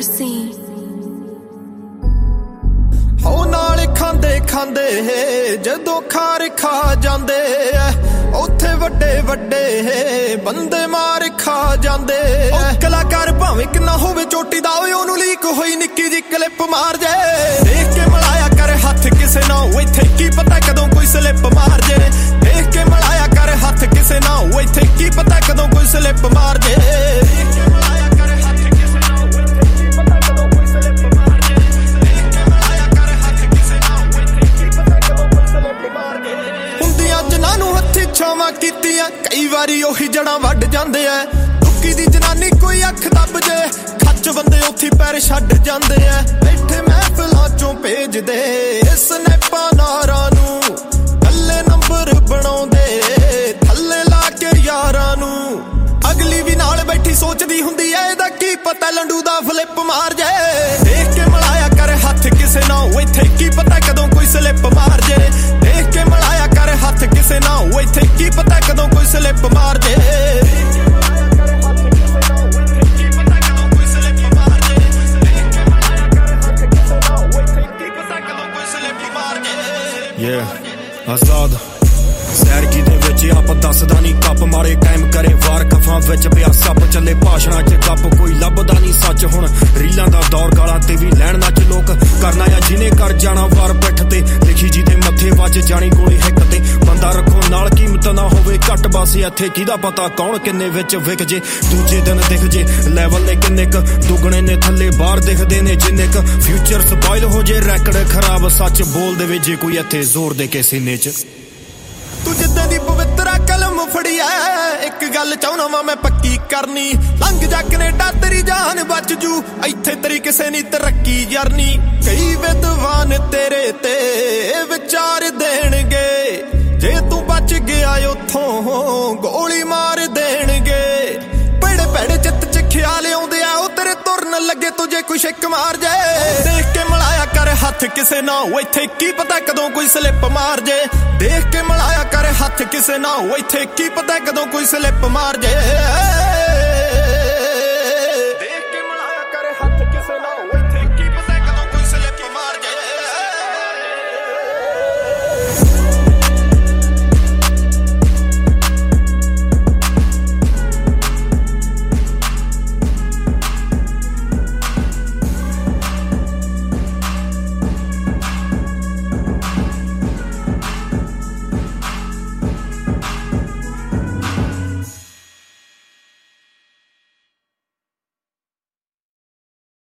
Mercy हो नाल खांदे खांदे जदों खार खा जांदे उत्थे वड्डे वड्डे बंदे मार खा जांदे कलाकार भावें किन्ना होवे चोटी दा ओनू लीक होई निक्की जी क्लिप मार जे देख के मलाया कर हाथ किसे ना इत्थे की पता कदों कोई स्लिप मार जे देख के मलाया कर हाथ किसे ना इत्थे की पता कदों कोई स्लिप मार जे छावां कीतियां कई वारी ओही जड़ां वड्ड जांदे ऐ दुक्की दी जनानी कोई अख दब जे खच बंदे उत्थे पैर छड्ड जांदे ऐ बैठे महफिलां चों भेजदे स्नैपां नारां नूं थल्ले नंबर बनाउंदे थल्ले ला के यारां नूं अगली भी नाल बैठी सोचदी हुंदी ऐ इहदा की पता लंडू दा फ्लिप मार जे देख के मलाया कर हाथ किसे ना इत्थे की पता कदों कोई स्लिप मार जे देख के मलाया कर हाथ किसे ना इत्थे की पता कदों कोई स्लिप मार जे आजाद सैरगी दे विच आप दसदा नहीं कप मारे कायम करे वार कफां विच पिया सप चले भाषणां च गप कोई लभदा नहीं सच हुण रीलां दा दौर गालां ते भी लैण नच लोक करना या जिने कर जाना वार पिठ ते लिखी जी दे मत्थे वज जानी गोली हिक ते बंदा रखो नाल कीमत ना होवे घट बस इत्थे किहदा पता कौन किन्ने विच विक जे दूजे दिन दिख जे लैवल ने किन्ने क दुगणे ने थल्ले बाहर दिखदे ने जिन्ने क फ्यूचर स्पॉइल हो जे रैकड खराब सच बोल देवे जे कोई इत्थे जोर दे के सीने च तू जिद्दां दी पवित्रा कलम फड़ी ऐ एक गल चाहुंदा वां मैं पक्की करनी लंघ जा कनेडा तेरी जान बच जू इत्थे तेरी किसे नी तरक्की जरनी कई विद्वान तेरे ते विचार देणगे जे तू बच गया उत्थों गोली मार देणगे भैड़े भैड़े चित्त च ख्याल आउंदे आ तेरे तुरन लगे तुझे कोई शिक मार जाए देख के मलाया कर हाथ किसे ना इत्थे की पता कदों कोई स्लिप मार जे देख के मलाया कर हाथ किसे ना इत्थे की पता कदों कोई स्लिप मार जे